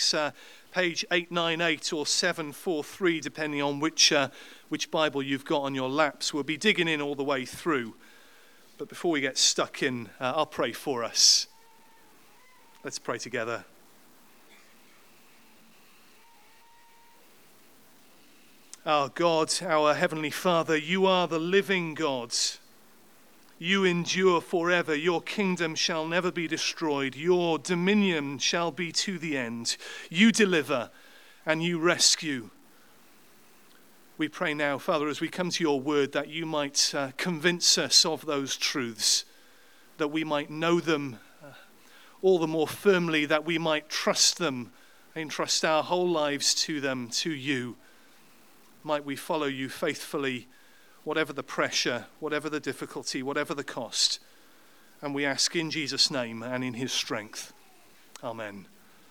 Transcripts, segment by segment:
6, page 898 or 743, depending on which Bible you've got on your laps. We'll be digging in all the way through. But before we get stuck in, I'll pray for us. Let's pray together. Our God, our Heavenly Father, you are the living God. You endure forever. Your kingdom shall never be destroyed. Your dominion shall be to the end. You deliver and you rescue. We pray now, Father, as we come to your word, that you might convince us of those truths, that we might know them all the more firmly, that we might trust them, entrust our whole lives to them, to you. Might we follow you faithfully, whatever the pressure, whatever the difficulty, whatever the cost. And we ask in Jesus' name and in his strength. Amen.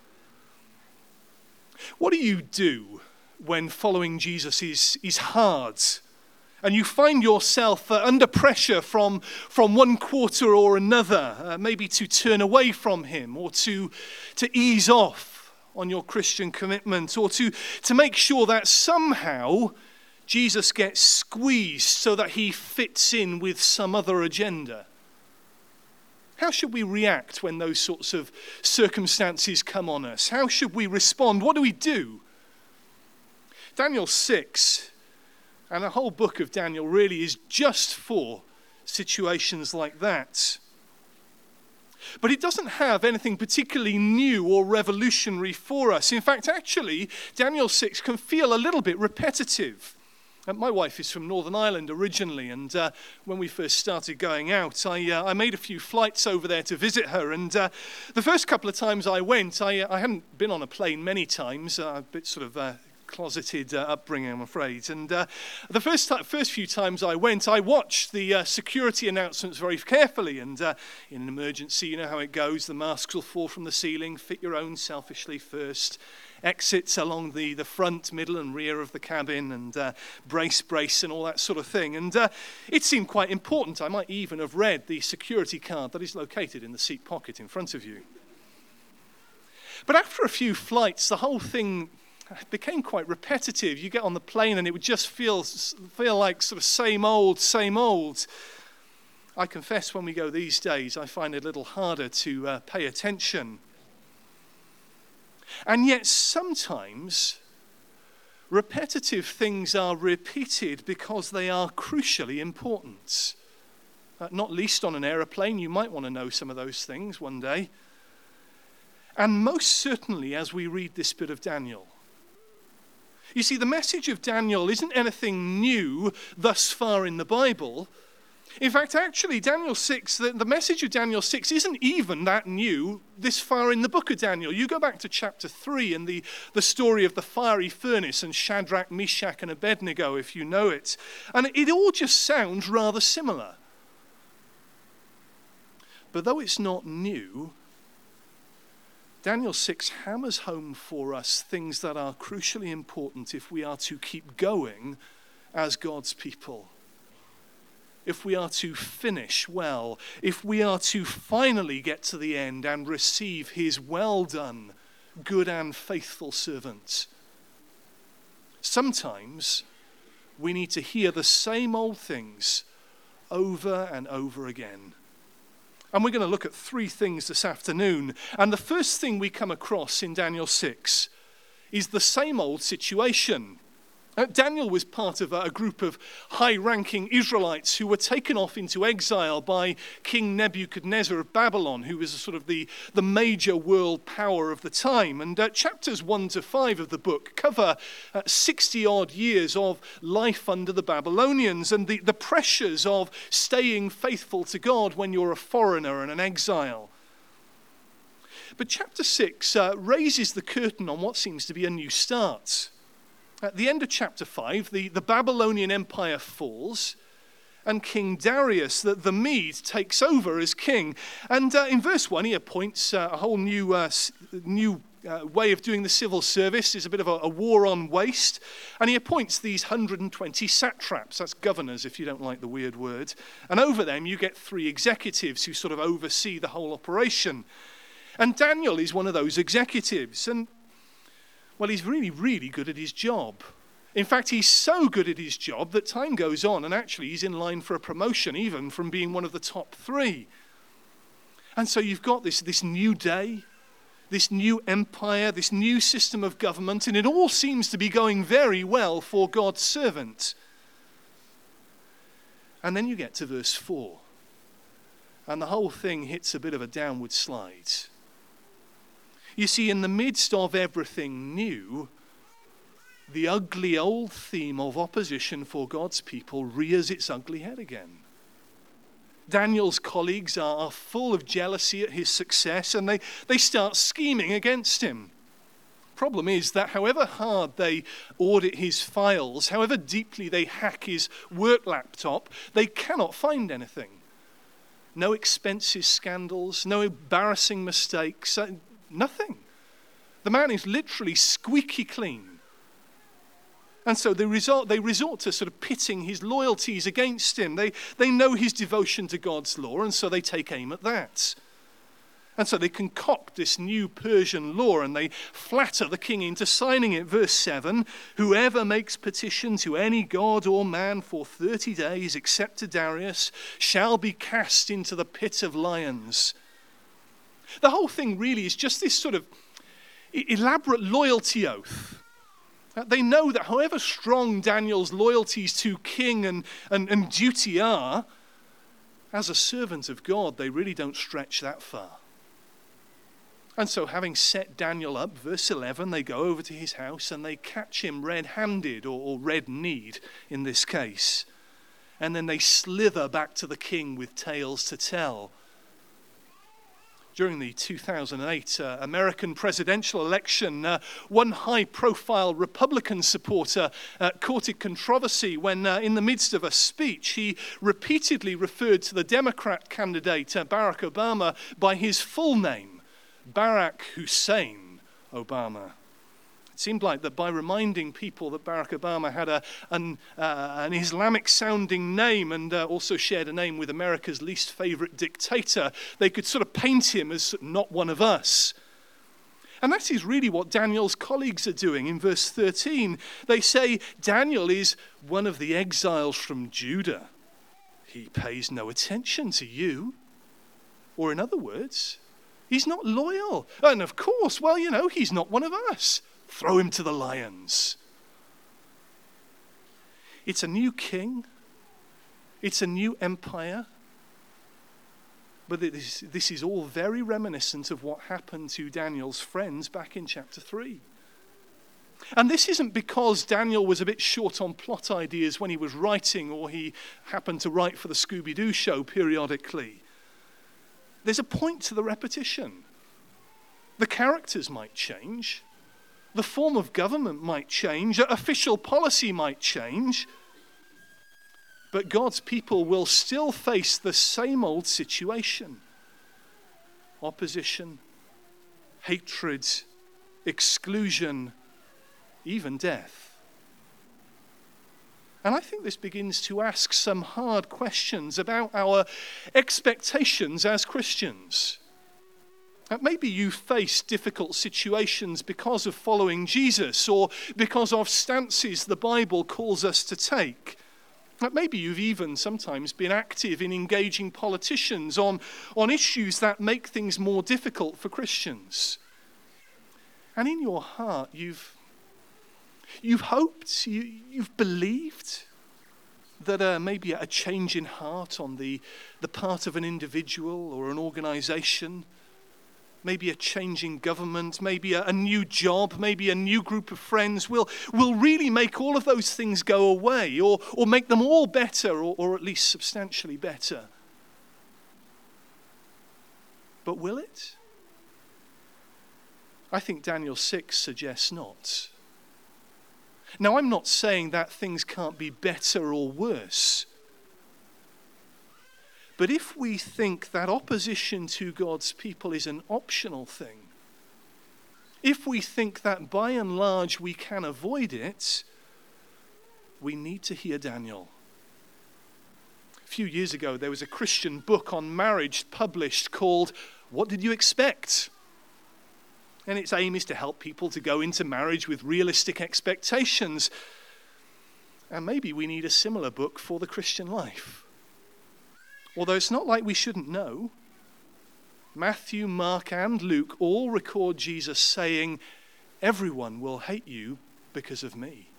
What do you do when following Jesus is hard and you find yourself under pressure from one quarter or another, maybe to turn away from him or to ease off on your Christian commitment, or to make sure that somehow Jesus gets squeezed so that he fits in with some other agenda? How should we react when those sorts of circumstances come on us? How should we respond? What do we do? Daniel 6 and the whole book of Daniel really is just for situations like that. But it doesn't have anything particularly new or revolutionary for us. In fact, actually, Daniel 6 can feel a little bit repetitive. My wife is from Northern Ireland originally, and when we first started going out, I made a few flights over there to visit her. And the first couple of times I went, I hadn't been on a plane many times, a bit sort of closeted upbringing, I'm afraid. And the first few times I went, I watched the security announcements very carefully. And in an emergency, you know how it goes. The masks will fall from the ceiling. Fit your own selfishly first. Exits along the front, middle and rear of the cabin, and brace, and all that sort of thing. And it seemed quite important. I might even have read the security card that is located in the seat pocket in front of you. But after a few flights, the whole thing became quite repetitive. You get on the plane and it would just feel like sort of same old. I confess, when we go these days, I find it a little harder to pay attention. And yet sometimes repetitive things are repeated because they are crucially important. Not least on an aeroplane, you might want to know some of those things one day. And most certainly as we read this bit of Daniel. You see, the message of Daniel isn't anything new thus far in the Bible. In fact, actually, Daniel 6, the message of Daniel 6 isn't even that new this far in the book of Daniel. You go back to chapter 3 and the story of the fiery furnace and Shadrach, Meshach, and Abednego, if you know it. And it all just sounds rather similar. But though it's not new, Daniel 6 hammers home for us things that are crucially important if we are to keep going as God's people. If we are to finish well, if we are to finally get to the end and receive his well done, good and faithful servant. Sometimes we need to hear the same old things over and over again. And we're going to look at three things this afternoon. And the first thing we come across in Daniel 6 is the same old situation. Daniel was part of a group of high-ranking Israelites who were taken off into exile by King Nebuchadnezzar of Babylon, who was sort of the major world power of the time. And chapters 1 to 5 of the book cover 60-odd years of life under the Babylonians and the pressures of staying faithful to God when you're a foreigner and an exile. But chapter 6 raises the curtain on what seems to be a new start. At the end of chapter 5, the Babylonian Empire falls, and King Darius, the Mede, takes over as king. And in verse 1, he appoints a whole new way of doing the civil service. Is a bit of a war on waste. And he appoints these 120 satraps, that's governors if you don't like the weird word. And over them you get 3 executives who sort of oversee the whole operation. And Daniel is one of those executives. And Well, he's really, really good at his job. In fact, he's so good at his job that time goes on and actually he's in line for a promotion, even from being one of the top 3. And so you've got this new day, this new empire, this new system of government, and it all seems to be going very well for God's servant. And then you get to verse 4, and the whole thing hits a bit of a downward slide. You see, in the midst of everything new, the ugly old theme of opposition for God's people rears its ugly head again. Daniel's colleagues are full of jealousy at his success, and they start scheming against him. Problem is that however hard they audit his files, however deeply they hack his work laptop, they cannot find anything. No expenses scandals, no embarrassing mistakes, nothing. The man is literally squeaky clean. And so they resort to sort of pitting his loyalties against him. They know his devotion to God's law, and so they take aim at that. And so they concoct this new Persian law, and they flatter the king into signing it. Verse 7, whoever makes petition to any god or man for 30 days, except to Darius, shall be cast into the pit of lions. The whole thing really is just this sort of elaborate loyalty oath. They know that however strong Daniel's loyalties to king and duty are, as a servant of God, they really don't stretch that far. And so having set Daniel up, verse 11, they go over to his house and they catch him red-handed, or red-kneed in this case. And then they slither back to the king with tales to tell. During the 2008 American presidential election, one high-profile Republican supporter courted controversy when, in the midst of a speech, he repeatedly referred to the Democrat candidate, Barack Obama, by his full name, Barack Hussein Obama. It seemed like that by reminding people that Barack Obama had an Islamic-sounding name and also shared a name with America's least favorite dictator, they could sort of paint him as not one of us. And that is really what Daniel's colleagues are doing in verse 13. They say, Daniel is one of the exiles from Judah. He pays no attention to you. Or in other words, he's not loyal. And of course, well, he's not one of us. Throw him to the lions. It's a new king. It's a new empire. But this is all very reminiscent of what happened to Daniel's friends back in chapter 3. And this isn't because Daniel was a bit short on plot ideas when he was writing, or he happened to write for the Scooby-Doo show periodically. There's a point to the repetition. The characters might change. The form of government might change, official policy might change, but God's people will still face the same old situation. Opposition, hatred, exclusion, even death. And I think this begins to ask some hard questions about our expectations as Christians. Maybe you face difficult situations because of following Jesus, or because of stances the Bible calls us to take. Maybe you've even sometimes been active in engaging politicians on issues that make things more difficult for Christians. And in your heart, you've hoped, you've believed that maybe a change in heart on the part of an individual or an organization, maybe a change in government, maybe a new job, maybe a new group of friends will really make all of those things go away, or make them all better, or at least substantially better. But will it? I think Daniel 6 suggests not. Now, I'm not saying that things can't be better or worse. But if we think that opposition to God's people is an optional thing, if we think that by and large we can avoid it, we need to hear Daniel. A few years ago, there was a Christian book on marriage published called What Did You Expect? And its aim is to help people to go into marriage with realistic expectations. And maybe we need a similar book for the Christian life. Although it's not like we shouldn't know. Matthew, Mark, and Luke all record Jesus saying, "Everyone will hate you because of me."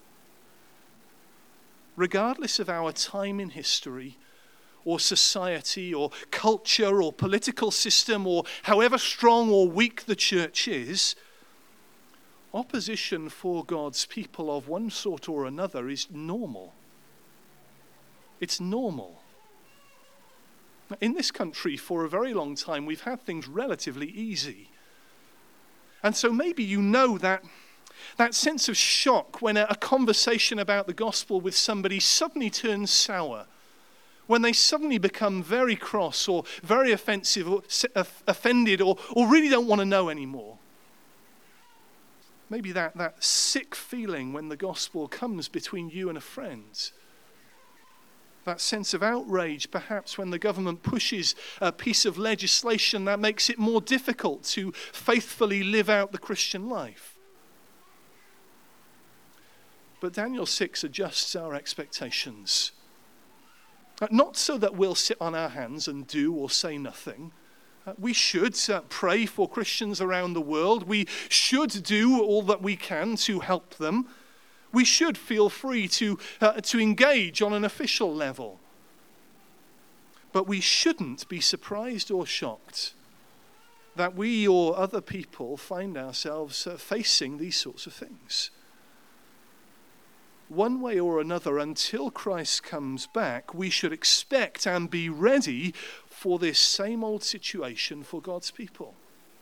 Regardless of our time in history, or society, or culture, or political system, or however strong or weak the church is, opposition for God's people of one sort or another is normal. It's normal. In this country, for a very long time, we've had things relatively easy. And so maybe you know that sense of shock when a conversation about the gospel with somebody suddenly turns sour, when they suddenly become very cross or very offensive or offended or really don't want to know anymore. Maybe that sick feeling when the gospel comes between you and a friend. That sense of outrage, perhaps, when the government pushes a piece of legislation that makes it more difficult to faithfully live out the Christian life. But Daniel 6 adjusts our expectations. Not so that we'll sit on our hands and do or say nothing. We should pray for Christians around the world. We should do all that we can to help them. We should feel free to engage on an official level. But we shouldn't be surprised or shocked that we or other people find ourselves facing these sorts of things. One way or another, until Christ comes back, we should expect and be ready for this same old situation for God's people.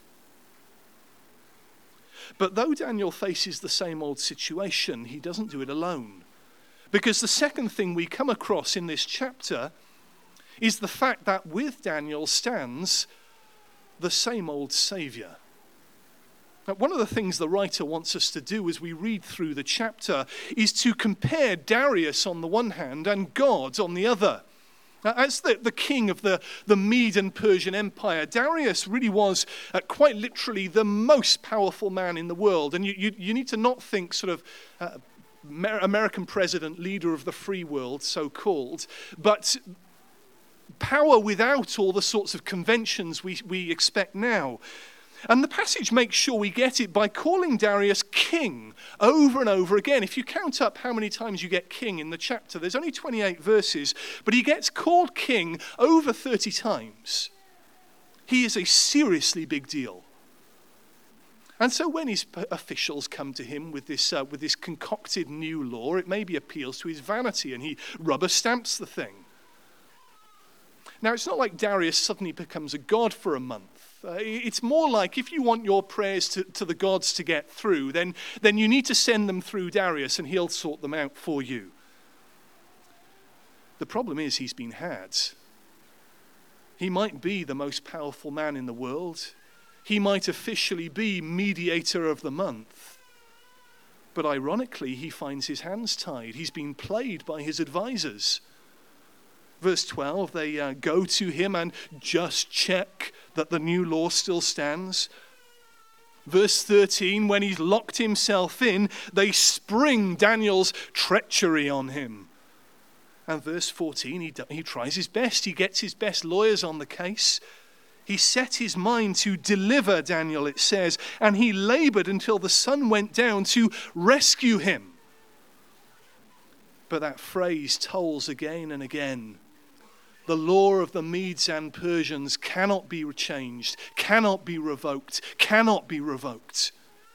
But though Daniel faces the same old situation, he doesn't do it alone. Because the second thing we come across in this chapter is the fact that with Daniel stands the same old Savior. Now, one of the things the writer wants us to do as we read through the chapter is to compare Darius on the one hand and God on the other. As the king of the Mede and Persian Empire, Darius really was quite literally the most powerful man in the world. And you need to not think sort of American president, leader of the free world, so-called, but power without all the sorts of conventions we expect now. And the passage makes sure we get it by calling Darius king over and over again. If you count up how many times you get king in the chapter, there's only 28 verses, but he gets called king over 30 times. He is a seriously big deal. And so when his officials come to him with this concocted new law, it maybe appeals to his vanity and he rubber stamps the thing. Now, it's not like Darius suddenly becomes a god for a month. It's more like if you want your prayers to the gods to get through, then you need to send them through Darius and he'll sort them out for you. The problem is he's been had. He might be the most powerful man in the world. He might officially be mediator of the month. But ironically, he finds his hands tied. He's been played by his advisors. Verse 12, they go to him and just check that the new law still stands. Verse 13, when he's locked himself in, they spring Daniel's treachery on him. And verse 14, he tries his best. He gets his best lawyers on the case. He set his mind to deliver Daniel, it says, and he labored until the sun went down to rescue him. But that phrase tolls again and again. The law of the Medes and Persians cannot be changed, cannot be revoked, cannot be revoked.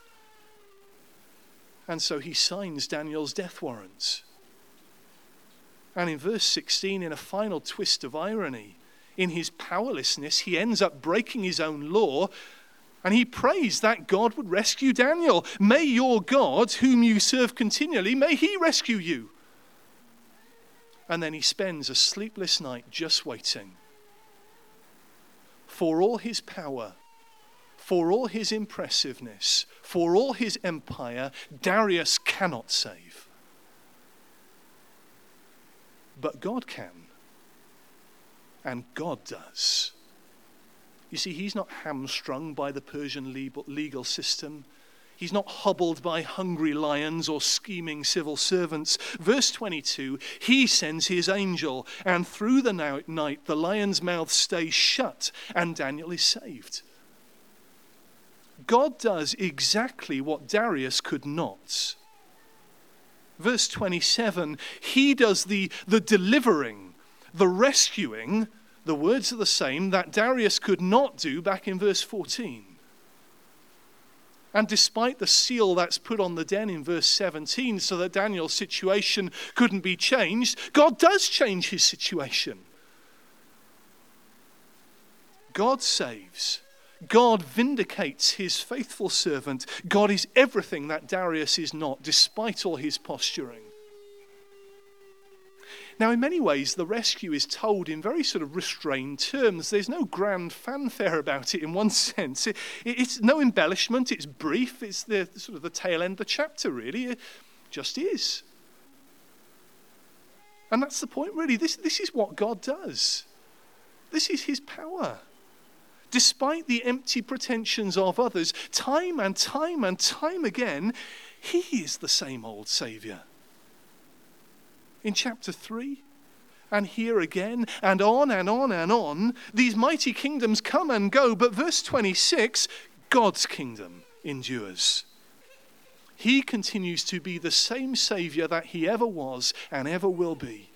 And so he signs Daniel's death warrant. And in verse 16, in a final twist of irony, in his powerlessness, he ends up breaking his own law, and he prays that God would rescue Daniel. May your God, whom you serve continually, may he rescue you. And then he spends a sleepless night just waiting. For all his power, for all his impressiveness, for all his empire, Darius cannot save. But God can. And God does. You see, he's not hamstrung by the Persian legal system. He's not hobbled by hungry lions or scheming civil servants. Verse 22, he sends his angel, and through the night the lion's mouth stays shut, and Daniel is saved. God does exactly what Darius could not. Verse 27, he does the delivering, the rescuing, the words are the same, that Darius could not do back in verse 14. And despite the seal that's put on the den in verse 17 so that Daniel's situation couldn't be changed, God does change his situation. God saves. God vindicates his faithful servant. God is everything that Darius is not, despite all his posturing. Now, in many ways, the rescue is told in very sort of restrained terms. There's no grand fanfare about it in one sense. It's no embellishment. It's brief. It's the sort of the tail end of the chapter, really. It just is. And that's the point, really. This is what God does. This is his power. Despite the empty pretensions of others, time and time and time again, he is the same old Saviour. In chapter 3, and here again, and on and on and on, these mighty kingdoms come and go, but verse 26, God's kingdom endures. He continues to be the same Saviour that he ever was and ever will be.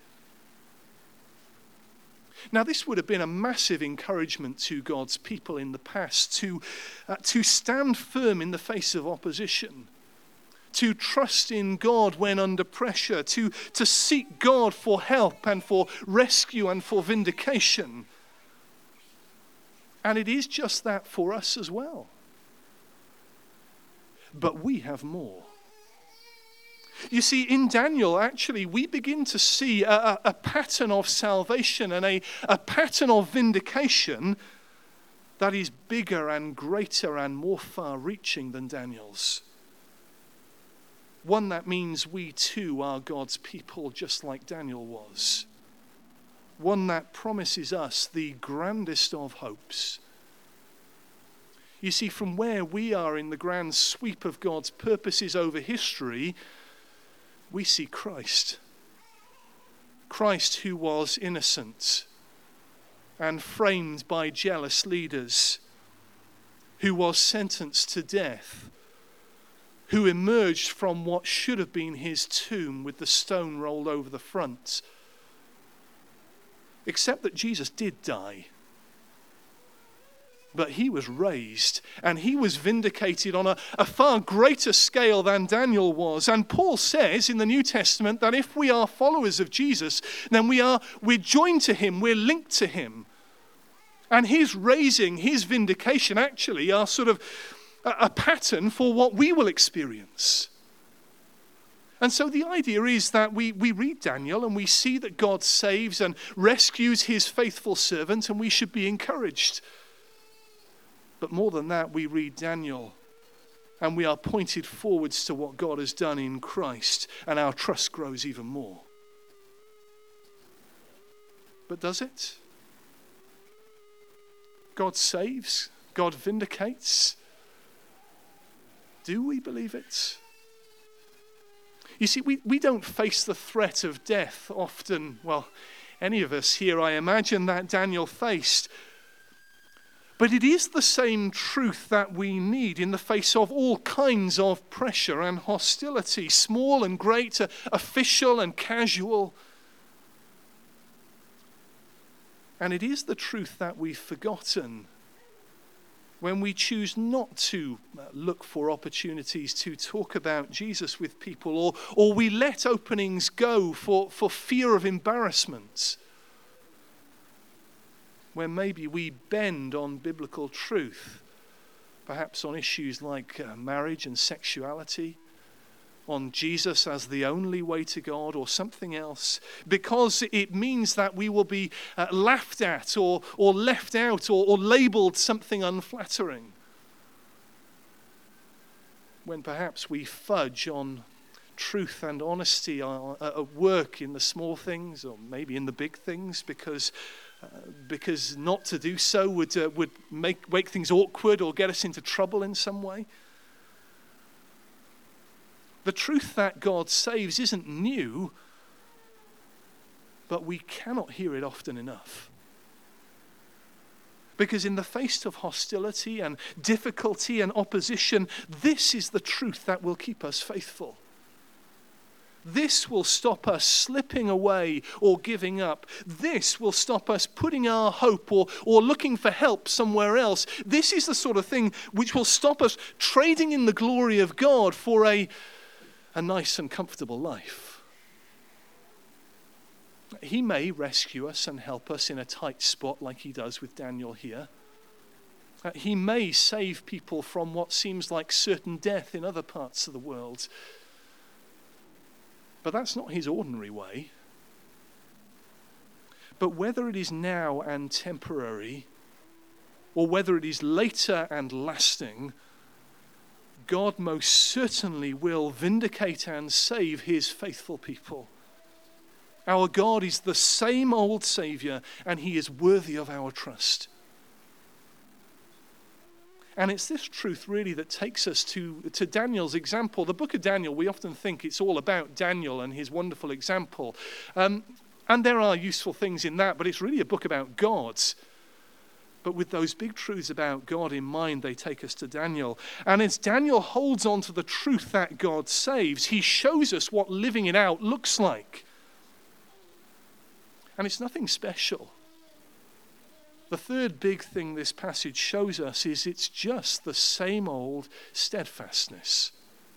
Now, this would have been a massive encouragement to God's people in the past to stand firm in the face of opposition, to trust in God when under pressure, to seek God for help and for rescue and for vindication. And it is just that for us as well. But we have more. You see, in Daniel, actually, we begin to see a pattern of salvation and a pattern of vindication that is bigger and greater and more far-reaching than Daniel's. One that means we too are God's people, just like Daniel was. One that promises us the grandest of hopes. You see, from where we are in the grand sweep of God's purposes over history, we see Christ. Christ who was innocent and framed by jealous leaders, who was sentenced to death, who emerged from what should have been his tomb with the stone rolled over the front. Except that Jesus did die. But he was raised, and he was vindicated on a far greater scale than Daniel was. And Paul says in the New Testament that if we are followers of Jesus, then we're joined to him, we're linked to him. And his raising, his vindication actually are sort of a pattern for what we will experience. And so the idea is that we read Daniel and we see that God saves and rescues his faithful servant, and we should be encouraged. But more than that, we read Daniel and we are pointed forwards to what God has done in Christ, and our trust grows even more. But does it? God saves, God vindicates. Do we believe it? You see, we don't face the threat of death often. Well, any of us here, I imagine, that Daniel faced. But it is the same truth that we need in the face of all kinds of pressure and hostility, small and great, official and casual. And it is the truth that we've forgotten when we choose not to look for opportunities to talk about Jesus with people, or we let openings go for fear of embarrassment, when maybe we bend on biblical truth, perhaps on issues like marriage and sexuality, on Jesus as the only way to God, or something else, because it means that we will be laughed at or left out or labeled something unflattering. When perhaps we fudge on truth and honesty at work in the small things or maybe in the big things because because not to do so would make things awkward or get us into trouble in some way. The truth that God saves isn't new, but we cannot hear it often enough. Because in the face of hostility and difficulty and opposition, this is the truth that will keep us faithful. This will stop us slipping away or giving up. This will stop us putting our hope or looking for help somewhere else. This is the sort of thing which will stop us trading in the glory of God for a nice and comfortable life. He may rescue us and help us in a tight spot like he does with Daniel here. He may save people from what seems like certain death in other parts of the world. But that's not his ordinary way. But whether it is now and temporary, or whether it is later and lasting, God most certainly will vindicate and save his faithful people. Our God is the same old Savior, and he is worthy of our trust. And it's this truth really that takes us to Daniel's example. The book of Daniel, we often think it's all about Daniel and his wonderful example. And there are useful things in that, but it's really a book about God. But with those big truths about God in mind, they take us to Daniel. And as Daniel holds on to the truth that God saves, he shows us what living it out looks like. And it's nothing special. The third big thing this passage shows us is it's just the same old steadfastness.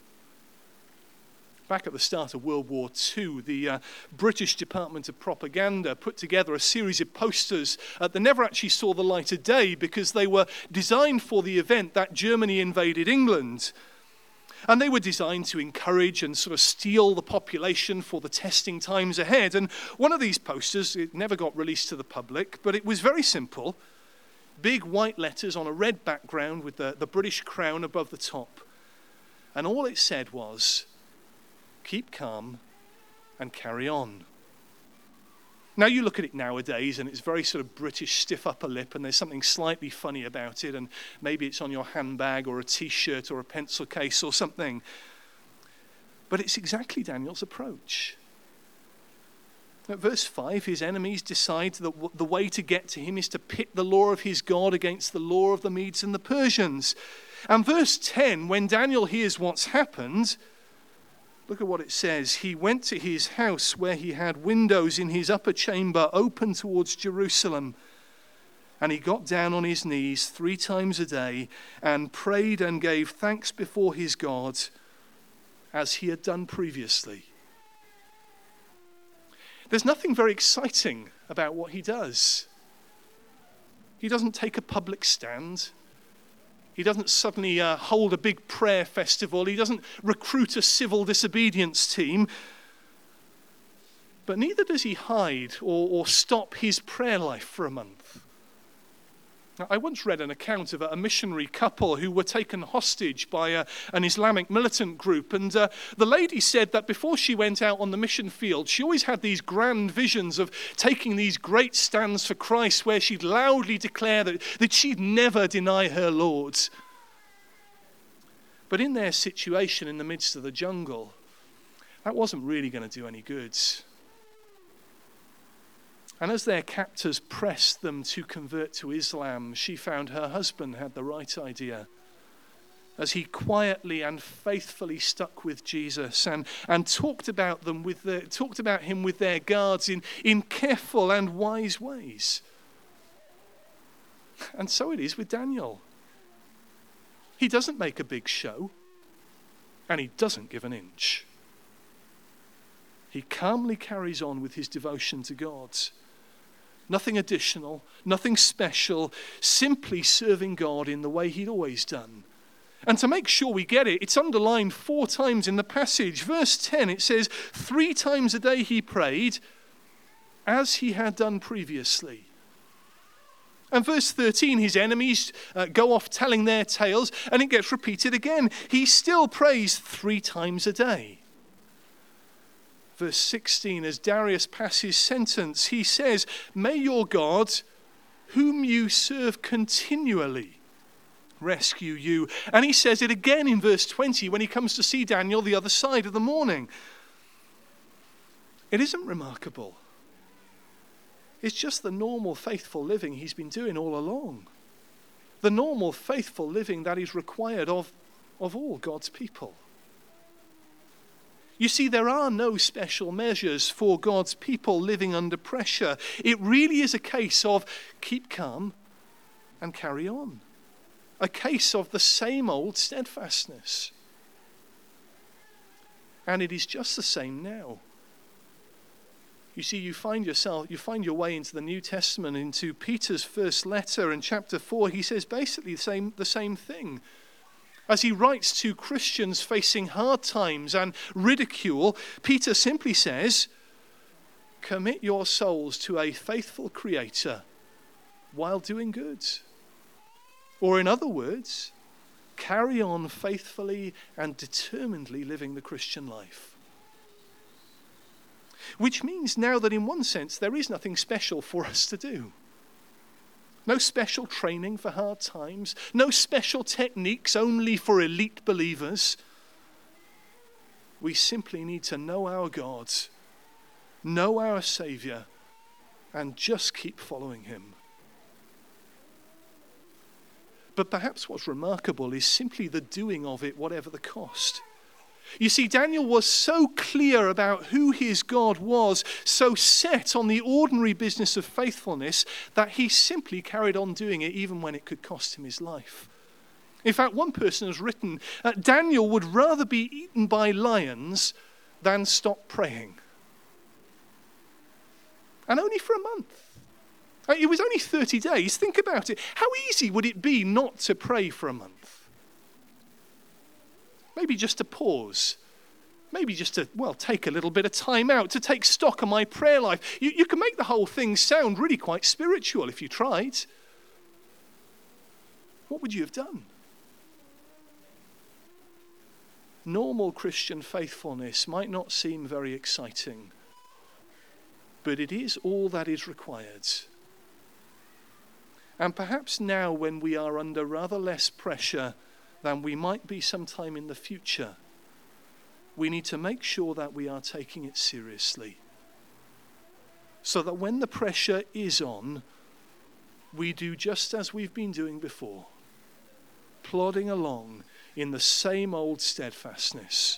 Back at the start of World War II, the British Department of Propaganda put together a series of posters that never actually saw the light of day because they were designed for the event that Germany invaded England. And they were designed to encourage and sort of steel the population for the testing times ahead. And one of these posters, it never got released to the public, but it was very simple. Big white letters on a red background with the British crown above the top. And all it said was, keep calm and carry on. Now you look at it nowadays and it's very sort of British stiff upper lip and there's something slightly funny about it and maybe it's on your handbag or a t-shirt or a pencil case or something. But it's exactly Daniel's approach. At verse 5, his enemies decide that the way to get to him is to pit the law of his God against the law of the Medes and the Persians. And verse 10, when Daniel hears what's happened, look at what it says. He went to his house where he had windows in his upper chamber open towards Jerusalem. And he got down on his knees 3 times a day and prayed and gave thanks before his God as he had done previously. There's nothing very exciting about what he does. He doesn't take a public stand. He doesn't suddenly hold a big prayer festival. He doesn't recruit a civil disobedience team. But neither does he hide or stop his prayer life for a month. Now, I once read an account of a missionary couple who were taken hostage by an Islamic militant group. And the lady said that before she went out on the mission field, she always had these grand visions of taking these great stands for Christ where she'd loudly declare that she'd never deny her Lord. But in their situation in the midst of the jungle, that wasn't really going to do any good. And as their captors pressed them to convert to Islam, she found her husband had the right idea. As he quietly and faithfully stuck with Jesus and talked about him with their guards in careful and wise ways. And so it is with Daniel. He doesn't make a big show, and he doesn't give an inch. He calmly carries on with his devotion to God. Nothing additional, nothing special, simply serving God in the way he'd always done. And to make sure we get it, it's underlined 4 times in the passage. Verse 10, it says, 3 times a day he prayed, as he had done previously. And verse 13, his enemies go off telling their tales, and it gets repeated again. He still prays 3 times a day. Verse 16, as Darius passes sentence, he says, "May your God, whom you serve continually, rescue you." And he says it again in verse 20 when he comes to see Daniel the other side of the morning. It isn't remarkable. It's just the normal faithful living he's been doing all along. The normal faithful living that is required of all God's people. You see, there are no special measures for God's people living under pressure. It really is a case of keep calm and carry on. A case of the same old steadfastness. And it is just the same now. You see, you find your way into the New Testament, into Peter's first letter in chapter 4. He says basically the same thing. As he writes to Christians facing hard times and ridicule, Peter simply says, "Commit your souls to a faithful Creator while doing good." Or in other words, carry on faithfully and determinedly living the Christian life. Which means now that in one sense there is nothing special for us to do. No special training for hard times. No special techniques only for elite believers. We simply need to know our God, know our Savior, and just keep following him. But perhaps what's remarkable is simply the doing of it, whatever the cost. You see, Daniel was so clear about who his God was, so set on the ordinary business of faithfulness, that he simply carried on doing it even when it could cost him his life. In fact, one person has written, Daniel would rather be eaten by lions than stop praying. And only for a month. It was only 30 days. Think about it. How easy would it be not to pray for a month? Maybe just to pause. Maybe just to, take a little bit of time out to take stock of my prayer life. You can make the whole thing sound really quite spiritual if you tried. What would you have done? Normal Christian faithfulness might not seem very exciting, but it is all that is required. And perhaps now, when we are under rather less pressure than we might be sometime in the future, we need to make sure that we are taking it seriously. So that when the pressure is on, we do just as we've been doing before, plodding along in the same old steadfastness.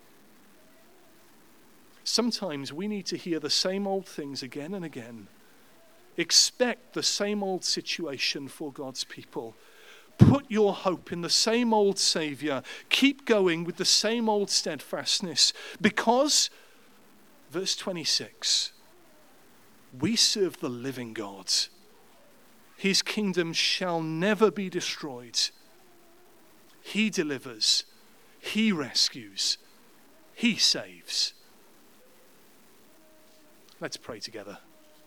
Sometimes we need to hear the same old things again and again. Expect the same old situation for God's people. Put your hope in the same old Savior. Keep going with the same old steadfastness. Because, verse 26, we serve the living God. His kingdom shall never be destroyed. He delivers. He rescues. He saves. Let's pray together.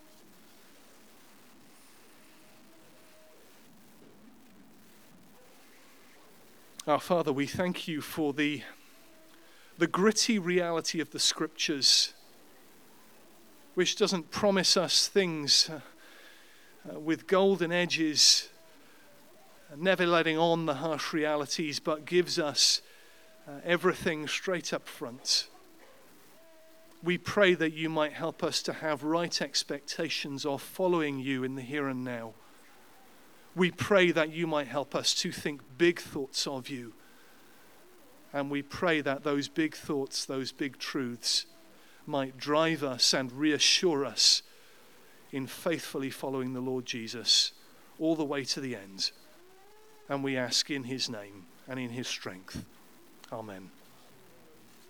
Our Father, we thank you for the gritty reality of the Scriptures, which doesn't promise us things with golden edges, never letting on the harsh realities, but gives us everything straight up front. We pray that you might help us to have right expectations of following you in the here and now. We pray that you might help us to think big thoughts of you. And we pray that those big thoughts, those big truths, might drive us and reassure us in faithfully following the Lord Jesus all the way to the end. And we ask in his name and in his strength. Amen.